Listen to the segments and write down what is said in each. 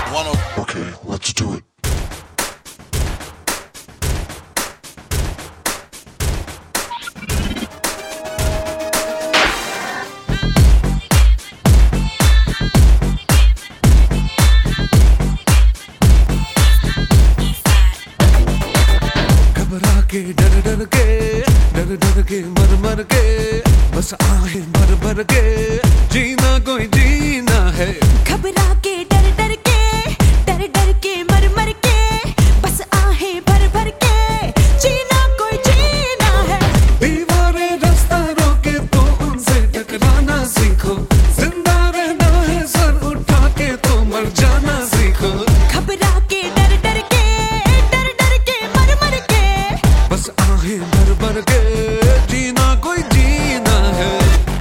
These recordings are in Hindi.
Okay, let's do it. घबरा के डर डर के मर के बस आहें भर भर के जीना कोई जीना है। घबरा के डर के मर के बस आहें भर भर के जीना कोई जीना है। दीवारें रास्ता रोके तो उनसे टकराना सीखो, जिंदा रहना है सर उठा के तो मर जाना सीखो। घबरा के डर डर के मर के बस आहें भर भर के जीना कोई जीना है।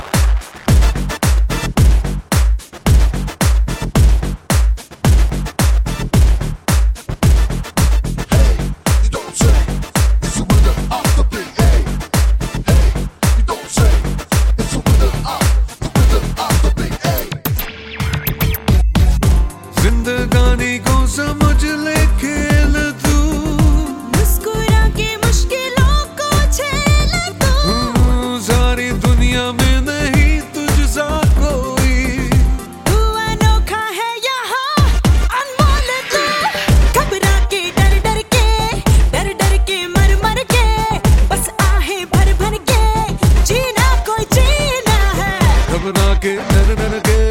जिंदगानी को समझ ले खेल तू, मुस्कुरा के मुश्किलों को झेल तू। सारी दुनिया में नहीं तुझ सा कोई, तू अनोखा है यहाँ अनमोल तू। घबरा के डर डर के मर के बस आहें भर भर के जीना कोई जीना है। घबरा के डर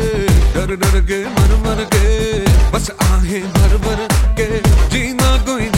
डर के मर के बस आहें भर भर के जीना कोई